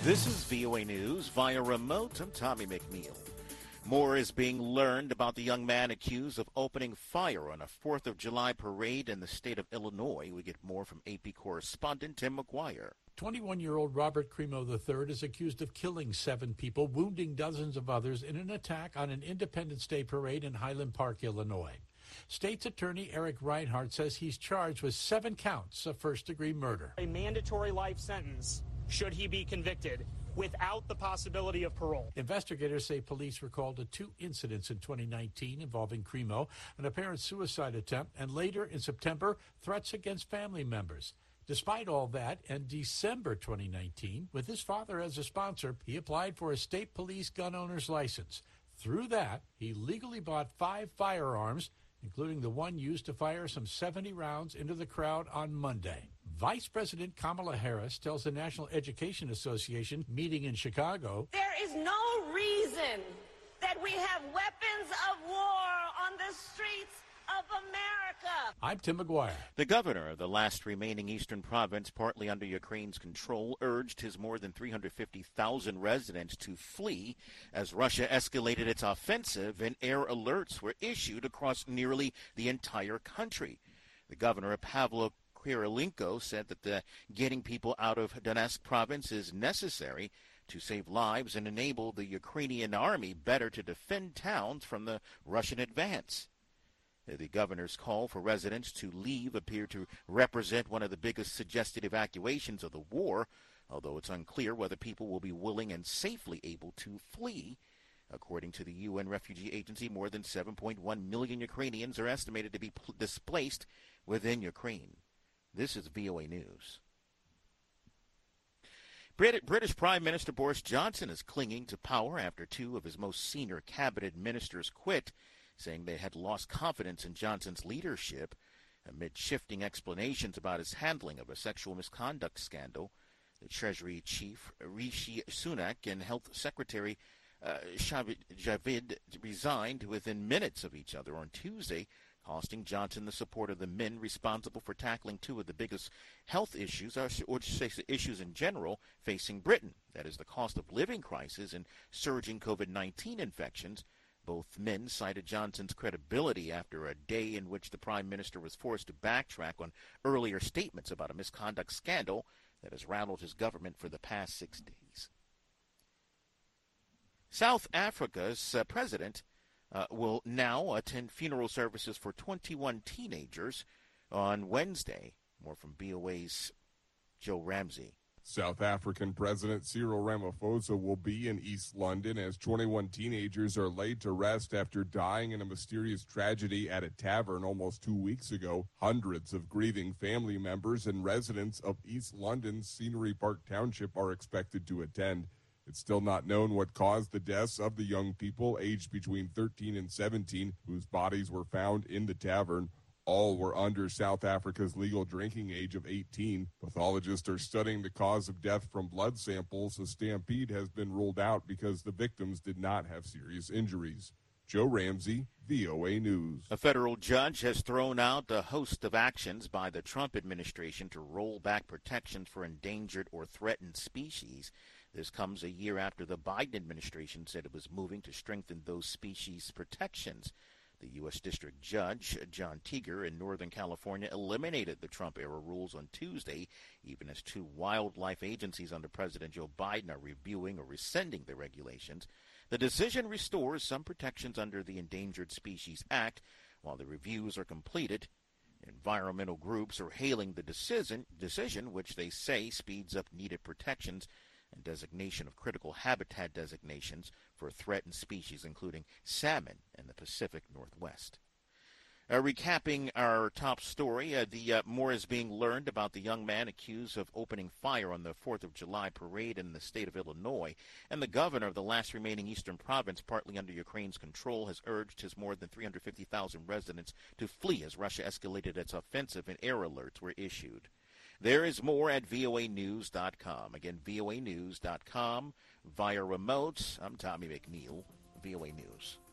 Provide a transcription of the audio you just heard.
This is VOA News via remote. I'm Tommy McNeil. More is being learned about the young man accused of opening fire on a 4th of July parade in the state of Illinois. We get more from AP correspondent Tim McGuire. 21-year-old Robert Crimo III is accused of killing 7 people, wounding dozens of others in an attack on an Independence Day parade in Highland Park, Illinois. State's Attorney Eric Reinhardt says he's charged with 7 counts of first-degree murder. A mandatory life sentence should he be convicted without the possibility of parole. Investigators say police recalled 2 incidents in 2019 involving Crimo, an apparent suicide attempt, and later in September, threats against family members. Despite all that, in December 2019, with his father as a sponsor, he applied for a state police gun owner's license. Through that, he legally bought 5 firearms, including the one used to fire some 70 rounds into the crowd on Monday. Vice President Kamala Harris tells the National Education Association meeting in Chicago, "There is no reason that we have weapons of war on the streets of America." I'm Tim McGuire. The governor of the last remaining eastern province, partly under Ukraine's control, urged his more than 350,000 residents to flee as Russia escalated its offensive and air alerts were issued across nearly the entire country. The governor, Pavlo Kyrylenko, said that getting people out of Donetsk province is necessary to save lives and enable the Ukrainian army better to defend towns from the Russian advance. The governor's call for residents to leave appeared to represent one of the biggest suggested evacuations of the war, although it's unclear whether people will be willing and safely able to flee. According to the UN Refugee Agency, more than 7.1 million Ukrainians are estimated to be displaced within Ukraine. This is VOA News. British Prime Minister Boris Johnson is clinging to power after 2 of his most senior cabinet ministers quit, saying they had lost confidence in Johnson's leadership amid shifting explanations about his handling of a sexual misconduct scandal. The Treasury Chief Rishi Sunak and Health Secretary Javid resigned within minutes of each other on Tuesday, costing Johnson the support of the men responsible for tackling 2 of the biggest health issues, or issues in general, facing Britain. That is the cost of living crisis and surging COVID-19 infections. Both men cited Johnson's credibility after a day in which the prime minister was forced to backtrack on earlier statements about a misconduct scandal that has rattled his government for the past 6 days. South Africa's president will now attend funeral services for 21 teenagers on Wednesday. More from BOA's Joe Ramsey. South African President Cyril Ramaphosa will be in East London as 21 teenagers are laid to rest after dying in a mysterious tragedy at a tavern almost 2 weeks ago. Hundreds of grieving family members and residents of East London's Scenery Park Township are expected to attend. It's still not known what caused the deaths of the young people aged between 13 and 17 whose bodies were found in the tavern. All were under South Africa's legal drinking age of 18. Pathologists are studying the cause of death from blood samples. A stampede has been ruled out because the victims did not have serious injuries. Joe Ramsey, VOA News. A federal judge has thrown out a host of actions by the Trump administration to roll back protections for endangered or threatened species. This comes a year after the Biden administration said it was moving to strengthen those species protections. The U.S. District Judge, John Teager, in Northern California, eliminated the Trump-era rules on Tuesday, even as 2 wildlife agencies under President Joe Biden are reviewing or rescinding the regulations. The decision restores some protections under the Endangered Species Act. While the reviews are completed, environmental groups are hailing the decision, which they say speeds up needed protections and designation of critical habitat designations for threatened species, including salmon in the Pacific Northwest. Recapping our top story, more is being learned about the young man accused of opening fire on the 4th of July parade in the state of Illinois, and the governor of the last remaining eastern province, partly under Ukraine's control, has urged his more than 350,000 residents to flee as Russia escalated its offensive and air alerts were issued. There is more at voanews.com. Again, voanews.com via remote. I'm Tommy McNeil, VOA News.